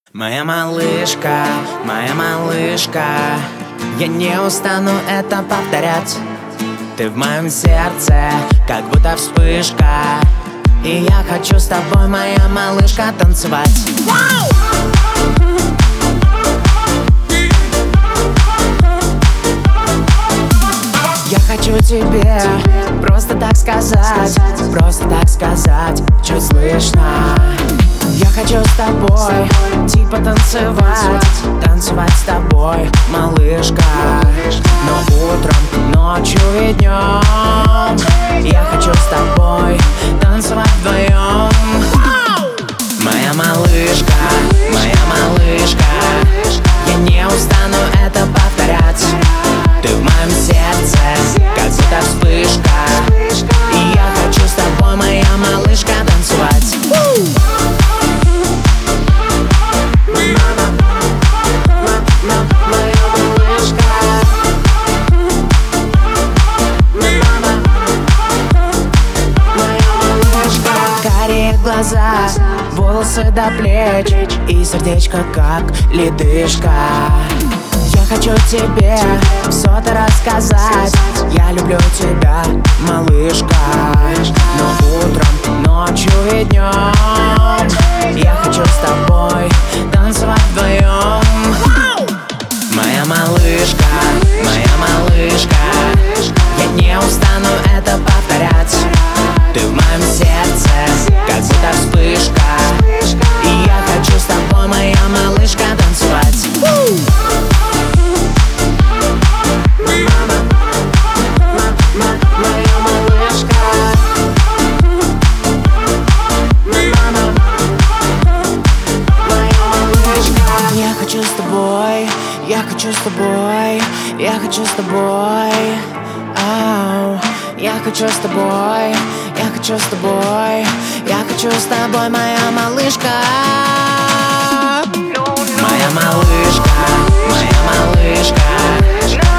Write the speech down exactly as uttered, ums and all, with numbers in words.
Моя малышка, моя малышка, я не устану это повторять. Ты в моем сердце, как будто вспышка, и я хочу с тобой, моя малышка, танцевать. Я хочу тебе просто так сказать, просто так сказать, чуть слышно. Я хочу с тобой, типа танцевать, танцевать с тобой, малышка. Но утром, ночью и днем я хочу с тобой танцевать вдвоем. Моя малышка, моя малышка, я не устану это повторять. Ты в моем сердце, как будто вспышка, и я хочу с тобой, моя малышка, танцевать. Карие глаза, волосы до плеч, и сердечко как ледышка. Я хочу тебе что-то рассказать, я люблю тебя, малышка. Но утром, ночью и днем я хочу с тобой танцевать вдвоем. Моя малышка, моя малышка, я не устану это повторять. Ты в моем сердце, как будто вспышка, и я хочу с тобой, моя малышка, танцевать. Я хочу с тобой, я хочу с тобой, я хочу с тобой, ау. Я хочу с тобой, я хочу с тобой, я хочу с тобой, моя малышка. Моя малышка, моя малышка,